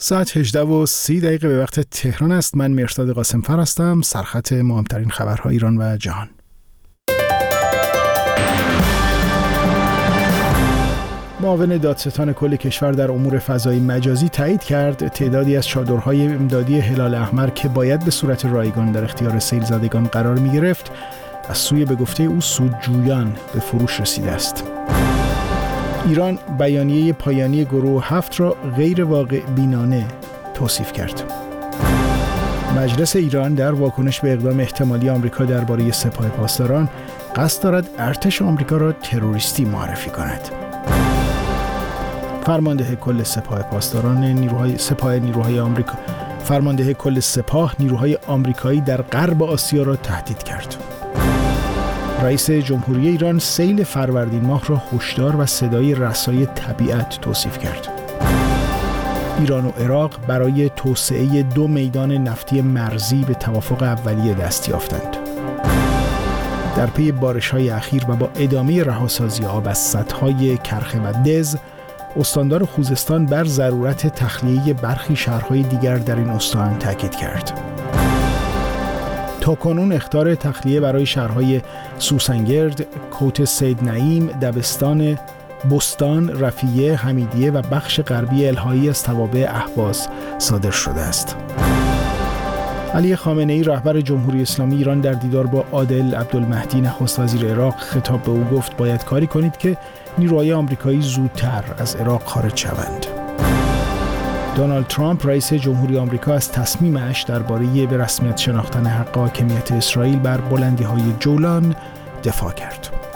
ساعت 18:30 به وقت تهران است. من مرتضی قاسمفر هستم. سرخط مهمترین خبرهای ایران و جهان. معاون دادستان کل کشور در امور فضایی مجازی تایید کرد تعدادی از چادرهای امدادی هلال احمر که باید به صورت رایگان در اختیار سیل زدگان قرار می گرفت از سوی به گفته او سودجویان به فروش رسیده است. ایران بیانیه پایانی گروه 7 را غیر واقع بینانه توصیف کرد. مجلس ایران در واکنش به اقدام احتمالی آمریکا درباره سپاه پاسداران قصد دارد ارتش آمریکا را تروریستی معرفی کند. فرمانده کل سپاه پاسداران نیروهای آمریکایی در غرب آسیا را تهدید کرد. رئیس جمهوری ایران سیل فروردین ماه را هشدار و صدای رسای طبیعت توصیف کرد. ایران و عراق برای توسعه 2 میدان نفتی مرزی به توافق اولیه دست یافتند. در پی بارش‌های اخیر و با ادامه رهاسازی آب از سدهای کرخه و دز، استاندار خوزستان بر ضرورت تخلیه برخی شهرهای دیگر در این استان تاکید کرد. تاکنون اخطار تخلیه برای شهرهای سوسنگرد، کوت سید نعیم، دبستان، بستان، رفیه، حمیدیه و بخش غربی الهایی از توابع اهواز صادر شده است. علی خامنه‌ای رهبر جمهوری اسلامی ایران در دیدار با عادل عبدالمهدی نخست وزیر عراق خطاب به او گفت باید کاری کنید که نیروهای آمریکایی زودتر از عراق خارج شوند. دونالد ترامپ رئیس جمهوری آمریکا از تصمیمش درباره به رسمیت شناختن حق حاکمیت اسرائیل بر بلندی‌های جولان دفاع کرد.